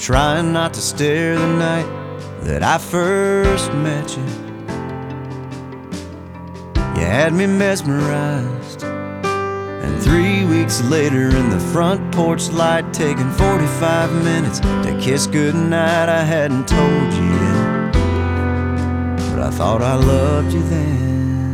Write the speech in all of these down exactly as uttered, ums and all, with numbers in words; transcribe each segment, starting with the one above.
trying not to stare the night that I first met you. You had me mesmerized, and three weeks later in the front porch light, taking forty-five minutes to kiss goodnight, I hadn't told you yet, but I thought I loved you then.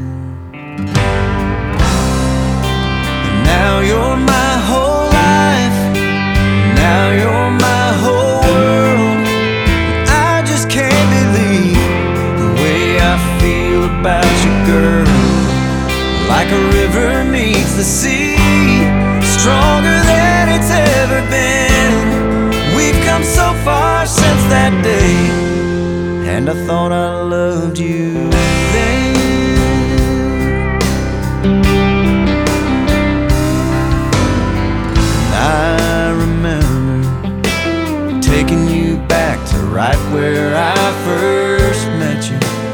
And now you're my whole life, now you're my whole world. I just can't believe the way I feel about you, girl. Like a river meets the sea, stronger than it's ever been. We've come so far since that day, and I thought I loved you then. And I remember taking you back to right where I first met you.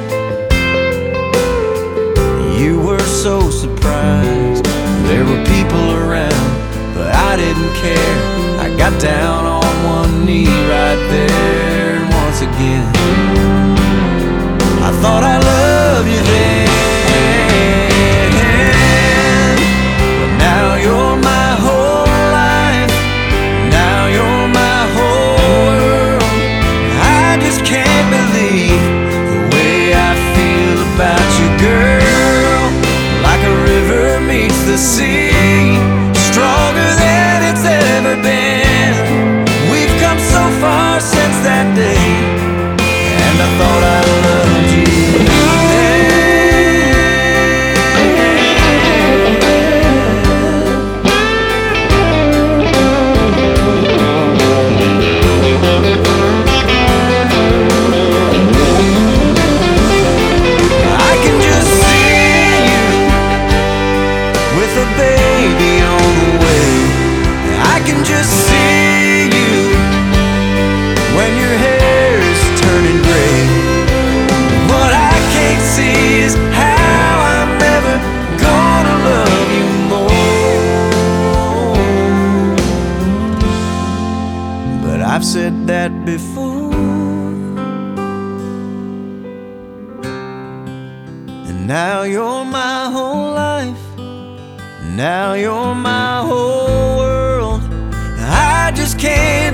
You were so surprised, there were people around, but I didn't care. I got down on one knee right there, and once again I thought I loved you then. But now you're my whole life, now you're my whole world. I just can't believe the way I feel about you, girl. The sea, stronger than it's ever been. We've come so far since that day, and I thought I loved you then. I can just see you with a baby on the way. I can just see you when your hair's turning gray. What I can't see is how I'm never gonna love you more. But I've said that before, and now you're my whole life, now you're my whole world. I just can't